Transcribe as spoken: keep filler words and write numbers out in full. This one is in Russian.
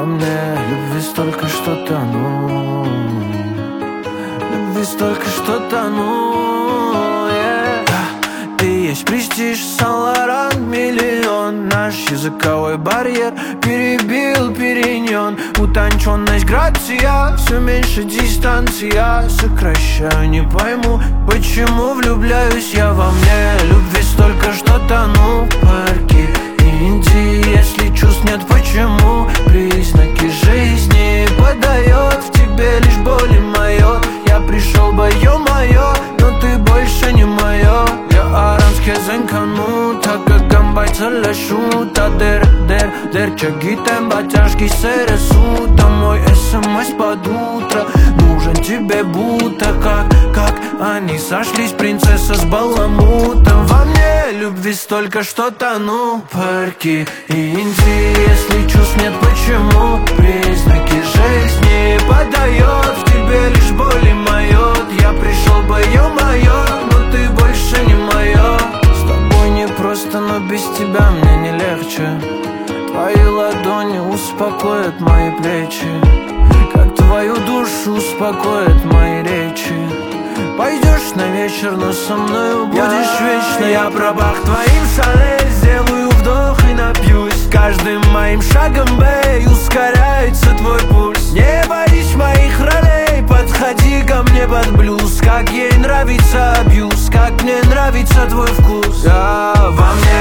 мне любви столько, что тону. Любви столько, что тону, yeah. Ты есть престиж, Сан-Лоран, миллион. Наш языковой барьер перебил периньон. Утонченность, грация, все меньше дистанция. Сокращаю, не пойму, почему влюбляюсь я во мне. Любви столько, что тону в парке Индии. Если чувств нет, почему признаки жизни подает в тебе лишь боль и мое. Я пришел бы, ё-моё, но ты больше не моё. Я аранский зенкану, так как гамбайца лешу. Та дер, дер, дер, чагитем, батяшки сересу. Там мой смс под утро, нужен тебе будто как, как они сошлись, принцесса с баламутом. Во мне любви столько, что тону в парке Индии. Если чувств нет, почему признаки жизни подает в тебе лишь боль и майот. Я пришел бы, ё-моё, но ты больше не моё. С тобой не просто, но без тебя мне не легче. Твои ладони успокоят мои плечи, как твою душу успокоят мои речи. Пойдешь на вечер, но со мною будешь я, вечно. Я пробах твоим шале, сделаю вдох и напьюсь. Каждым моим шагом, бэй, ускоряется твой пульс. Не боись моих ролей, подходи ко мне под блюз. Как ей нравится абьюз, как мне нравится твой вкус. Я во мне